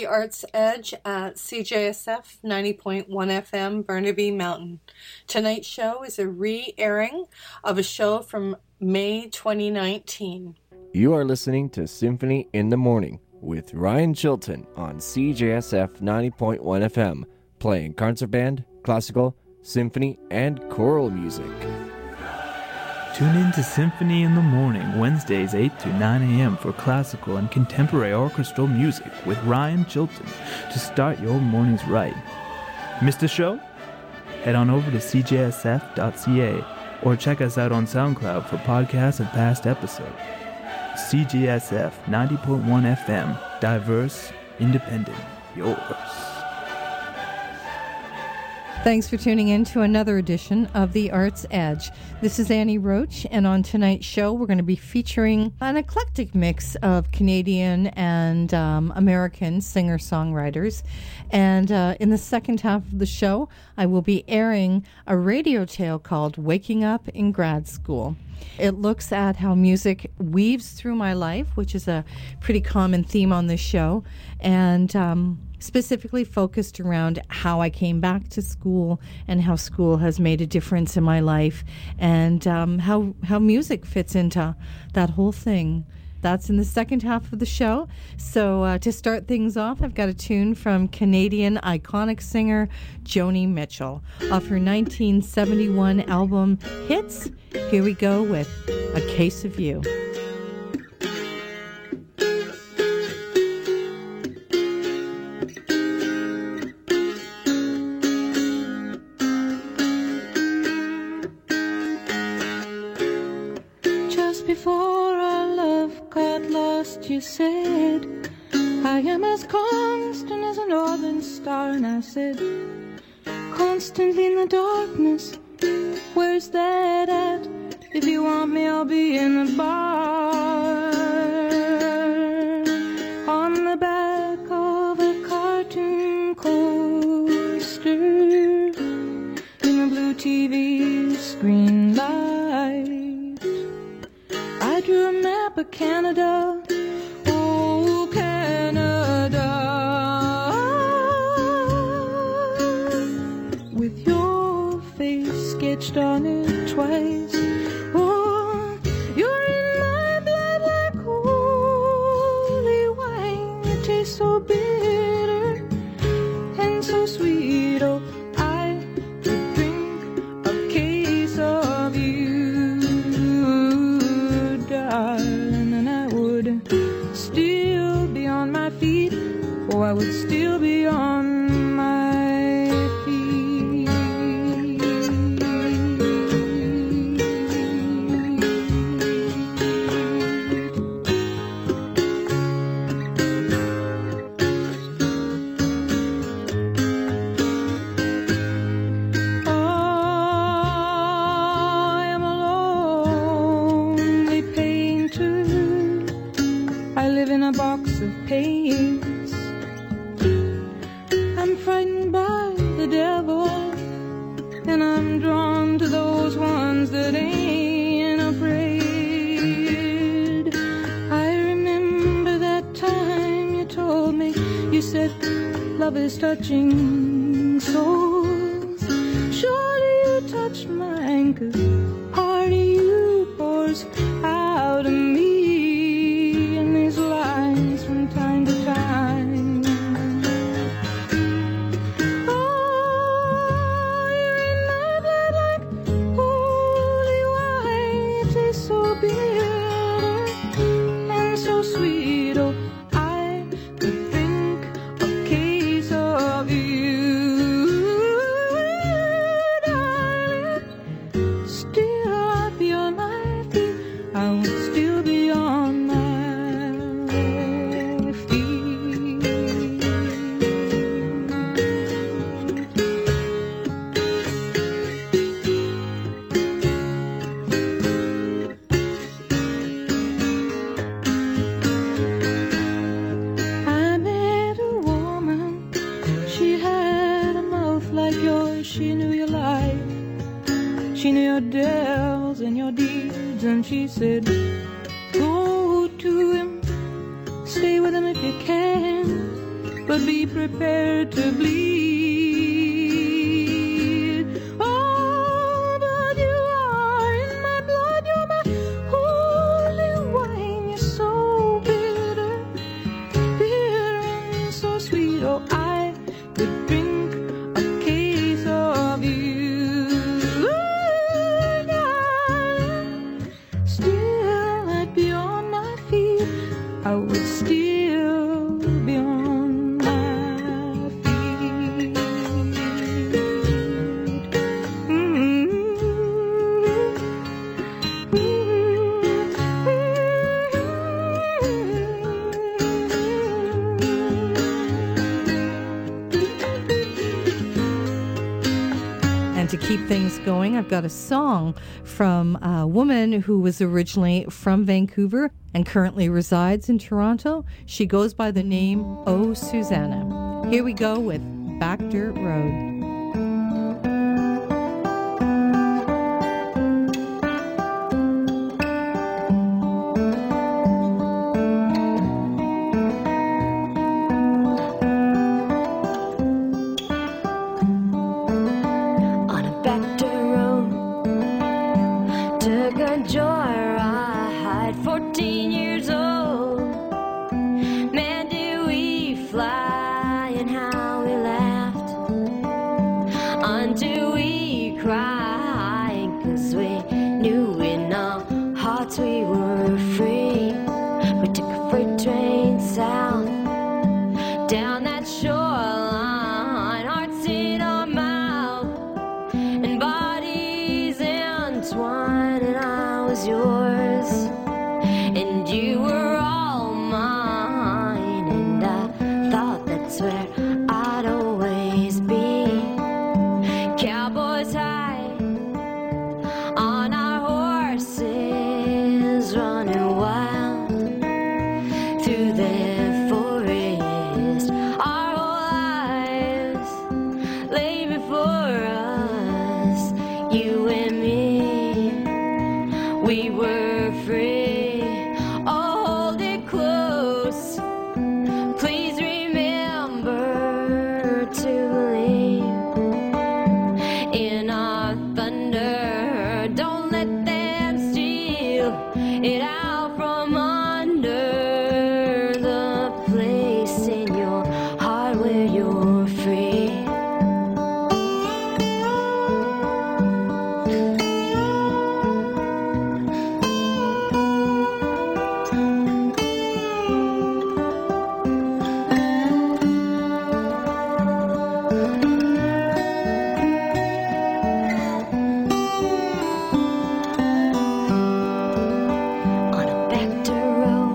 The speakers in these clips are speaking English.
The Arts Edge at CJSF 90.1 FM, Burnaby Mountain. Tonight's show is a re-airing of a show from May 2019. You are listening to Symphony in the Morning with Ryan Chilton on CJSF 90.1 FM, playing concert band, classical, symphony, and choral music. Tune in to Symphony in the Morning, Wednesdays 8 to 9 a.m. for classical and contemporary orchestral music with Ryan Chilton to start your mornings right. Missed the show? Head on over to cjsf.ca or check us out on SoundCloud for podcasts of past episodes. CJSF 90.1 FM, diverse, independent, yours. Thanks for tuning in to another edition of The Arts Edge. This is Annie Roach, and on tonight's show, we're going to be featuring an eclectic mix of Canadian and American singer-songwriters. And in the second half of the show, I will be airing a radio tale called Waking Up in Grad School. It looks at how music weaves through my life, which is a pretty common theme on this show, and specifically focused around how I came back to school and how school has made a difference in my life, and how music fits into that whole thing. That's in the second half of the show. So to start things off, I've got a tune from Canadian iconic singer Joni Mitchell off her 1971 album Hits. Here we go with A Case of You. Just before our love got lost, you said, I am as constant as a northern star. And I said, constantly in the darkness, where's that at? If you want me, I'll be in the bar. On the back of a cartoon coaster, in a blue TV screen light, I drew a map of Canada. Oh, Canada, with your face sketched on it twice. Oh, you're in my blood like holy wine. It tastes so bitter and so sweet. Oh, I could drink a case of you, darling, and I would still be on my feet. Oh, I would still be on my feet. I am a lonely painter. I live in a box of paints. I'm frightened by the devil, and I'm drawn to those ones that ain't afraid. I remember that time you told me, you said, love is touching souls. Surely you touched mine, 'cause part of you pours out of me in these lines from time to time. Oh, you're in my blood like holy wine. It tastes so bitter and so sweet. Oh, I could drink a case of you, darling. Still I'd be on my feet. I would still be on my I met a woman, she had a mouth like yours. She knew your life, she knew your devils and your deeds, and she said, go to him, stay with him if you can. but be prepared to bleed. Oh, but you are in my blood, you're my holy wine. You're so bitter, bitter and so sweet. Oh, I could drink a case of you. Still, I'd be on my feet. I would still be on my feet. And to keep things going, I've got a song from a woman who was originally from Vancouver and currently resides in Toronto. She goes by the name Oh Susanna. Here we go with Back Dirt Road. On a back dirt road, took a joyride, 14 years old. Man, did we fly and how we laughed until we cried, 'cause we knew in our hearts we were free. We took a freight train south down that shoreline, hearts in our mouth and bodies entwined, and I was yours and you were all mine, and I thought that's where I'd always be. Cowboys high on our horses, running wild through the forest. Our whole lives lay before us, you and me. We were free. Oh, hold it close. Please remember to believe in our thunder. Don't let them steal it out from under the place in your heart where you're free. On a back dirt road,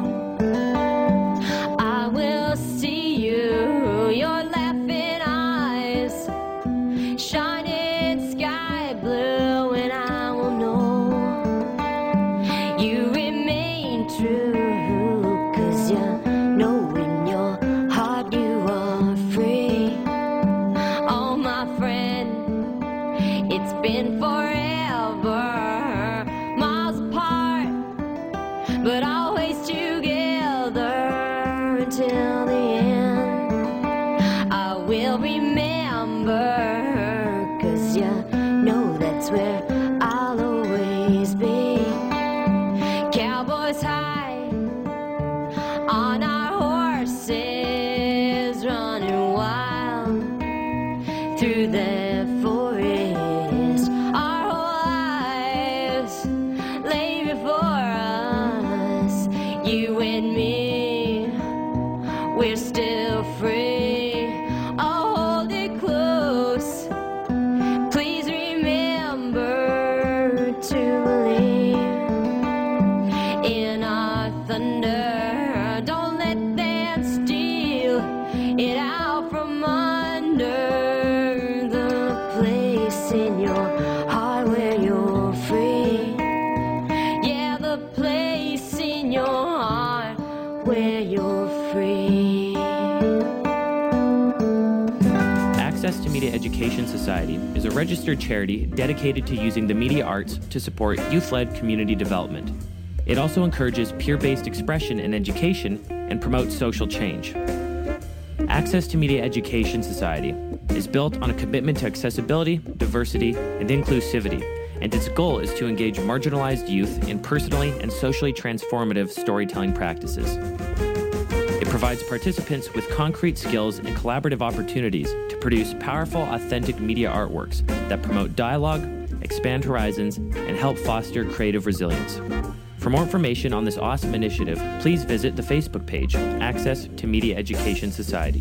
I will see you, your laughing eyes, shining sky blue, and I will know you remain true, 'cause you know in your heart you are free. Oh, my friend, it's been forever, miles apart, but always together until the end. I will remember, 'cause you know that's where I'll always be. Cowboys high on our horses, running wild through the forest. Our whole lives lay before us, you and me. We're still free. Oh, hold it close. Please remember to believe in our thunder. Don't let them steal it out from under the place in your heart where you're free. Yeah, the place in your heart where you're free. Access to Media Education Society is a registered charity dedicated to using the media arts to support youth-led community development. It also encourages peer-based expression and education and promotes social change. Access to Media Education Society is built on a commitment to accessibility, diversity, and inclusivity, and its goal is to engage marginalized youth in personally and socially transformative storytelling practices. It provides participants with concrete skills and collaborative opportunities to produce powerful, authentic media artworks that promote dialogue, expand horizons, and help foster creative resilience. For more information on this awesome initiative, please visit the Facebook page, Access to Media Education Society.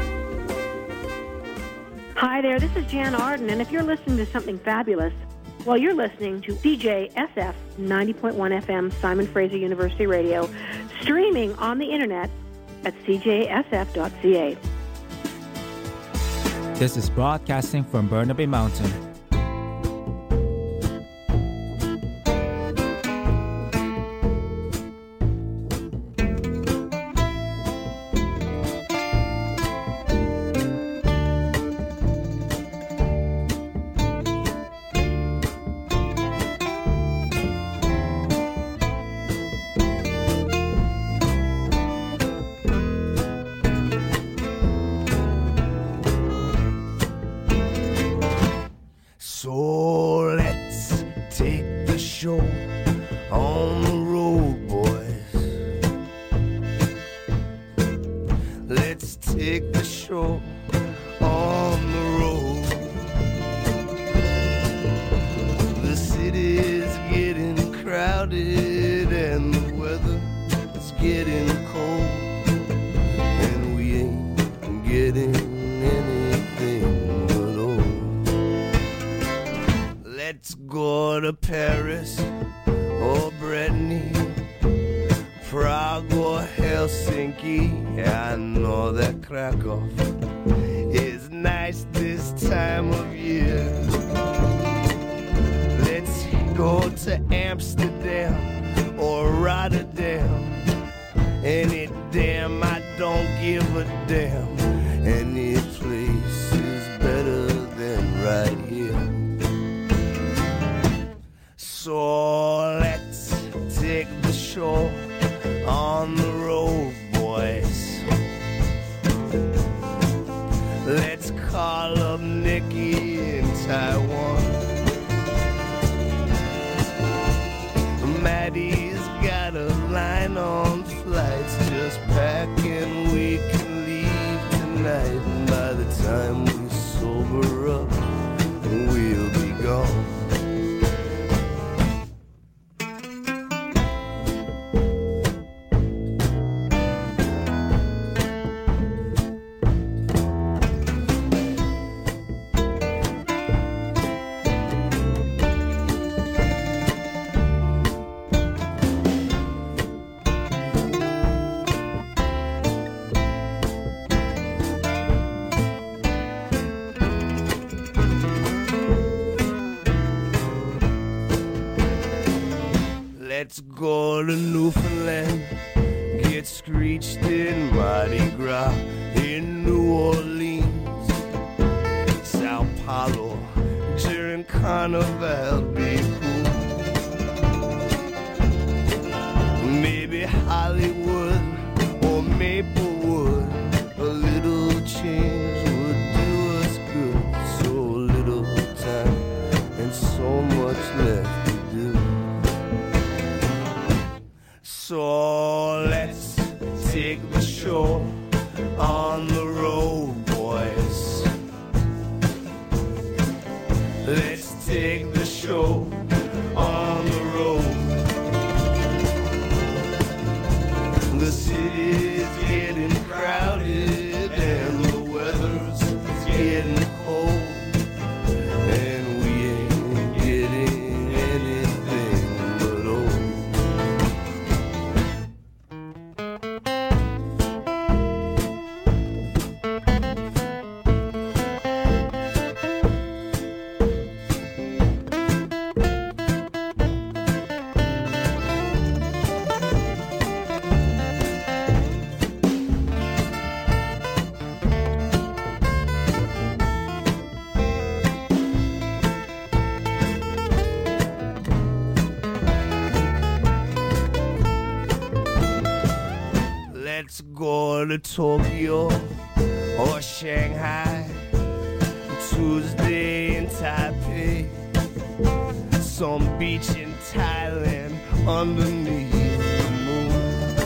Hi there, this is Jan Arden, and if you're listening to something fabulous, well, you're listening to CJSF 90.1 FM, Simon Fraser University Radio, streaming on the internet at cjsf.ca. This is broadcasting from Burnaby Mountain. Let's go to Newfoundland, get screeched in Mardi Gras, in New Orleans, Sao Paulo, during Carnival, be cool. Maybe Hollywood or Maplewood, a little change would do us good. So little time and so much left to do. So let's take the show on the road, boys. Let's take the show on the road. The city's getting crowded and the weather's getting cold. And we ain't getting anything but old. Let's go to Tokyo or Shanghai, Tuesday in Taipei, some beach in Thailand underneath the moon.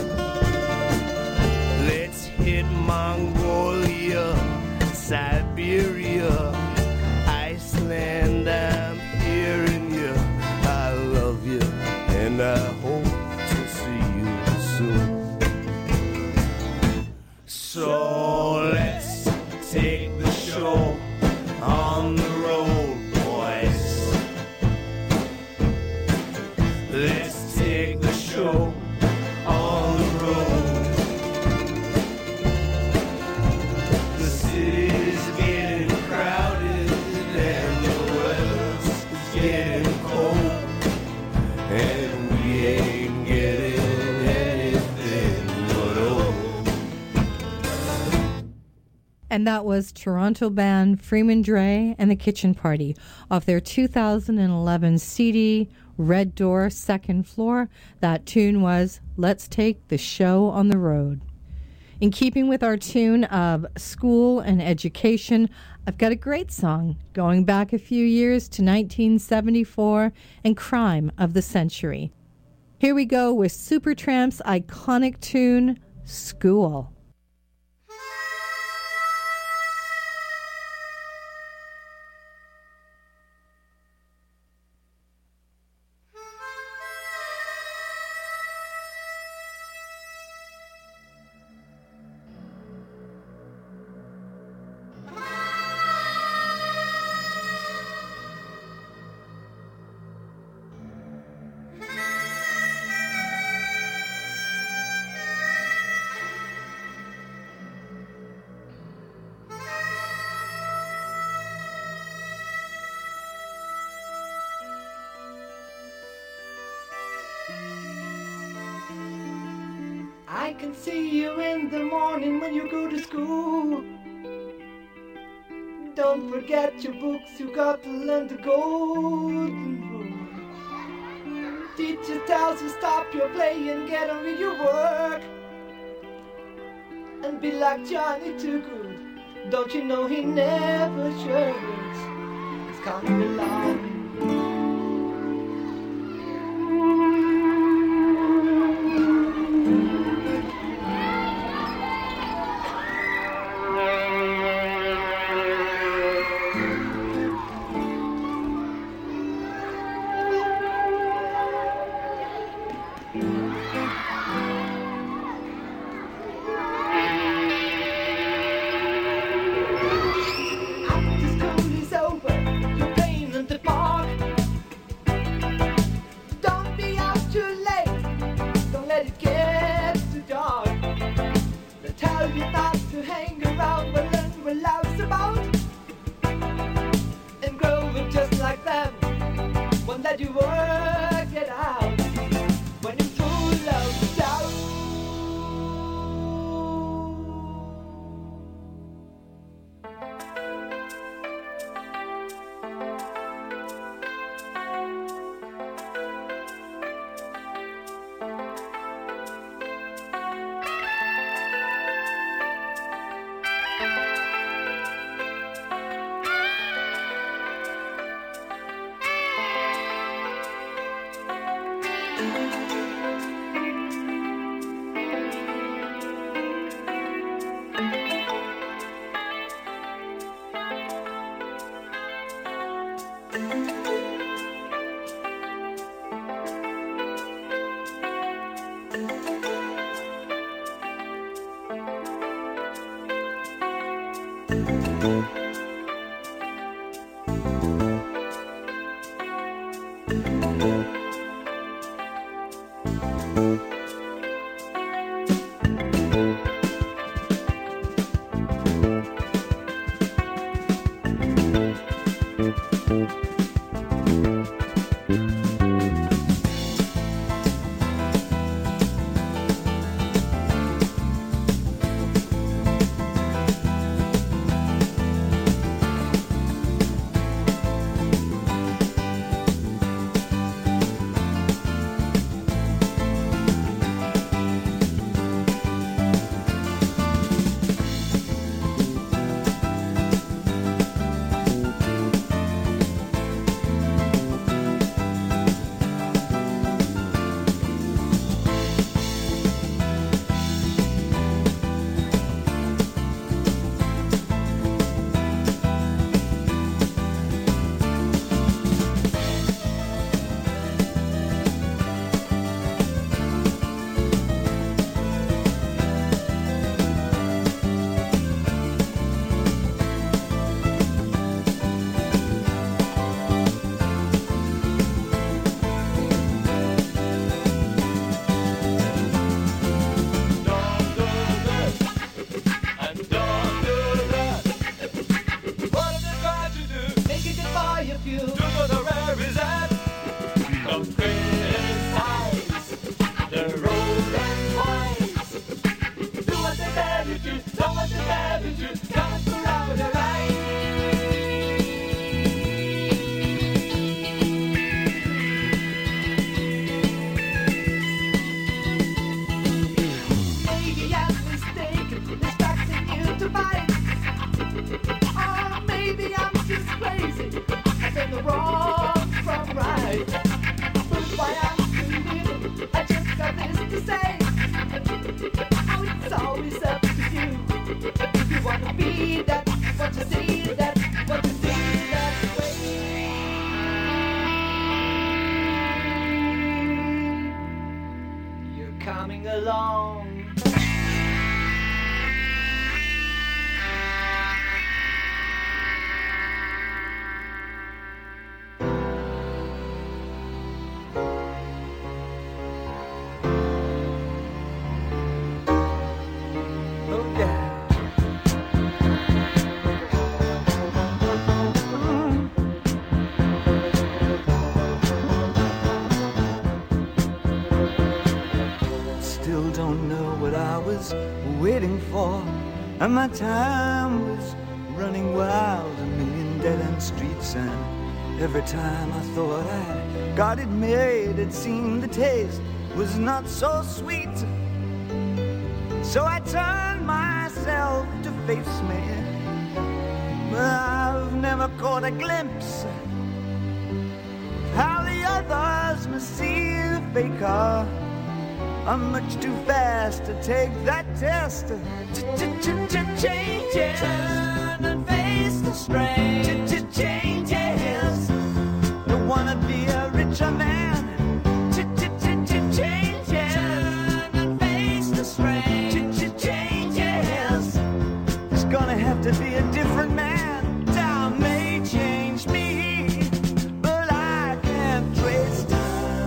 Let's hit Mongolia, Siberia, Iceland. I'm hearing you. I love you, and I hope to see you soon. So let's take the show on the road, boys. Let's take the show on the road. The city's getting crowded and the weather's getting cold, and we ain't getting anything but old. And that was Toronto band Freeman Dre and the Kitchen Party off their 2011 CD, Red Door, Second Floor. That tune was Let's Take the Show on the Road. In keeping with our tune of school and education, I've got a great song going back a few years to 1974 and Crime of the Century. Here we go with Supertramp's iconic tune, School. I can see you in the morning when you go to school. Don't forget your books, you got to learn the golden rule. Teacher tells you stop your play and get on with your work. And be like Johnny Too Good. Don't you know he never shirks? It's coming along. And my time was running wild, a million dead-end streets, and every time I thought I got it made, it seemed the taste was not so sweet. So I turned myself to face me, but I've never caught a glimpse of how the others must see the faker. I'm much too fast to take that test. Changes, turn and face the strain. Changes, don't wanna be a richer man. Changes, turn and face the strain. Changes, there's gonna have to be a different man. Time may change me, but I can't trace time.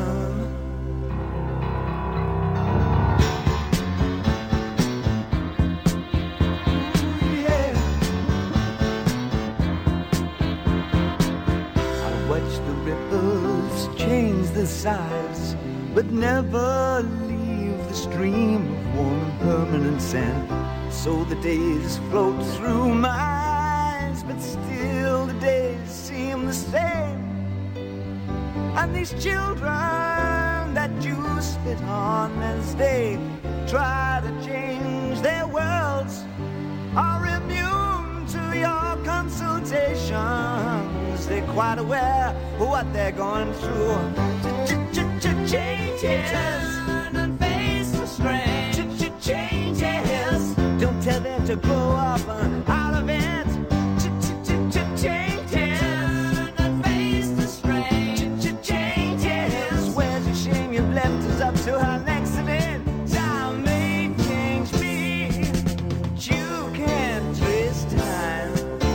The size, but never leave the stream of warm permanent sand. So the days float through my eyes, but still the days seem the same. And these children that you spit on as they try to change their worlds are immune to your consultations. They're quite aware of what they're going through. Changes, turn and face the strain. Changes, don't tell them to grow up out of it. Changes, turn and face the strain. Changes, where's your shame you've left us up to our accident? Time may change me, but you can't trace time.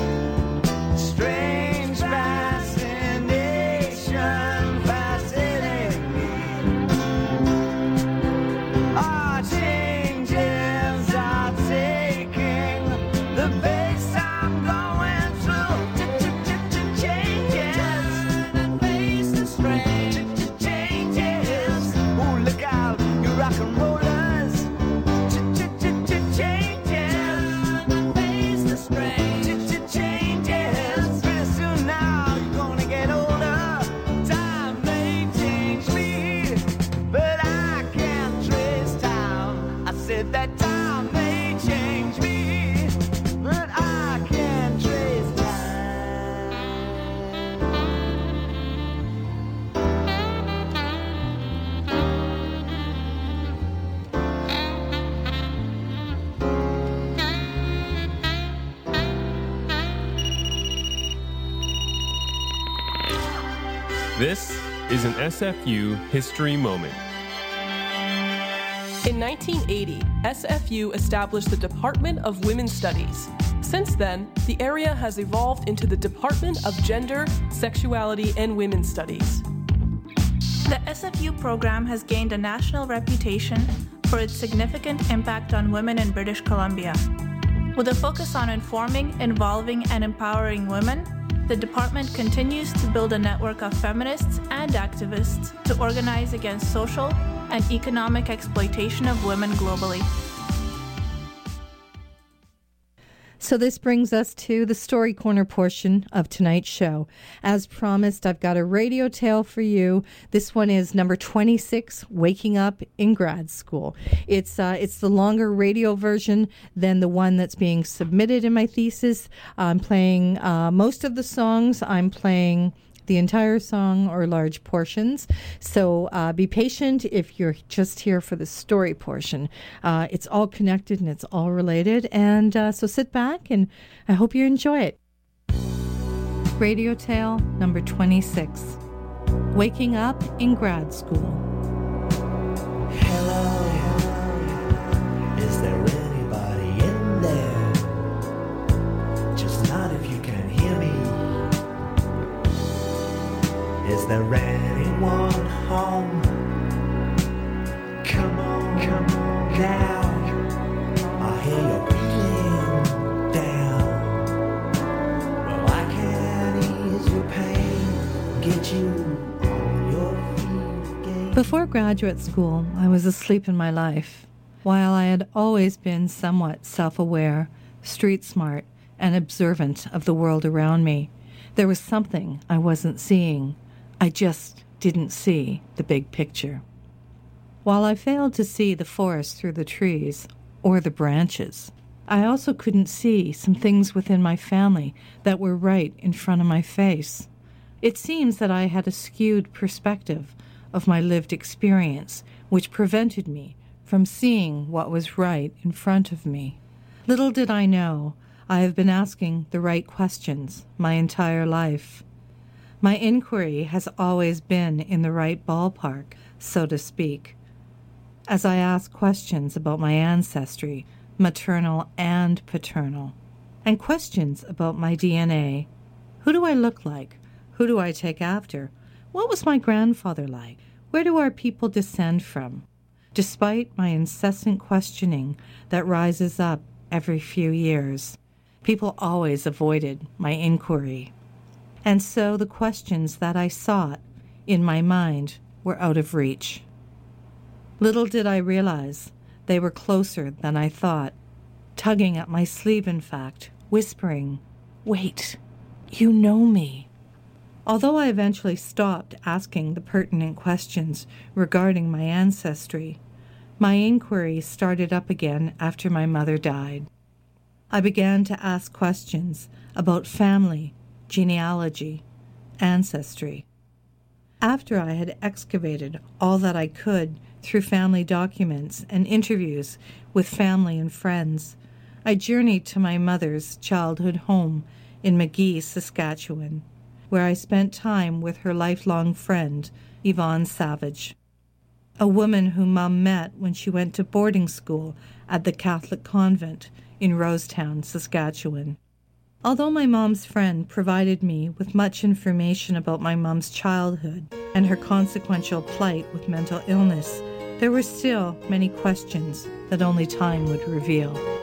Strange fascination fascinating me. Our changes are taking the pace I'm going through. Changes, turn and face the strain. Changes, oh look out, you rock and rollers. Changes, turn and face the strain. Changes, pretty soon now you're gonna get older. Time may change me, but I can't trace time. I said that time may change me, but I can't trace time. This is an SFU History Moment. In 1980, SFU established the Department of Women's Studies. Since then, the area has evolved into the Department of Gender, Sexuality, and Women's Studies. The SFU program has gained a national reputation for its significant impact on women in British Columbia. With a focus on informing, involving, and empowering women, the department continues to build a network of feminists and activists to organize against social and economic exploitation of women globally. So this brings us to the Story Corner portion of tonight's show. As promised, I've got a radio tale for you. This one is number 26, Waking Up in Grad School. It's the longer radio version than the one that's being submitted in my thesis. I'm playing most of the songs. I'm playing the entire song or large portions. So be patient if you're just here for the story portion. It's all connected and it's all related. And so sit back and I hope you enjoy it. Radio Tale number 26. Waking Up in Grad School. Hello, is there anybody in there? Just nod if you can hear me. Is there anyone home? Come on now. I hear you're feeling down. Well, I can ease your pain, get you on your feet again. Before graduate school, I was asleep in my life. While I had always been somewhat self-aware, street smart, and observant of the world around me. There was something I wasn't seeing. I just didn't see the big picture. While I failed to see the forest through the trees or the branches, I also couldn't see some things within my family that were right in front of my face. It seems that I had a skewed perspective of my lived experience, which prevented me from seeing what was right in front of me. Little did I know, I have been asking the right questions my entire life. My inquiry has always been in the right ballpark, so to speak. As I ask questions about my ancestry, maternal and paternal, and questions about my DNA. Who do I look like? Who do I take after? What was my grandfather like? Where do our people descend from? Despite my incessant questioning that rises up every few years, people always avoided my inquiry. And so the questions that I sought in my mind were out of reach. Little did I realize they were closer than I thought, tugging at my sleeve, in fact, whispering, "Wait, you know me." Although I eventually stopped asking the pertinent questions regarding my ancestry, my inquiry started up again after my mother died. I began to ask questions about family, genealogy, ancestry. After I had excavated all that I could through family documents and interviews with family and friends, I journeyed to my mother's childhood home in Magee, Saskatchewan, where I spent time with her lifelong friend, Yvonne Savage, a woman whom Mom met when she went to boarding school at the Catholic convent in Rosetown, Saskatchewan. Although my mom's friend provided me with much information about my mom's childhood and her consequential plight with mental illness, there were still many questions that only time would reveal.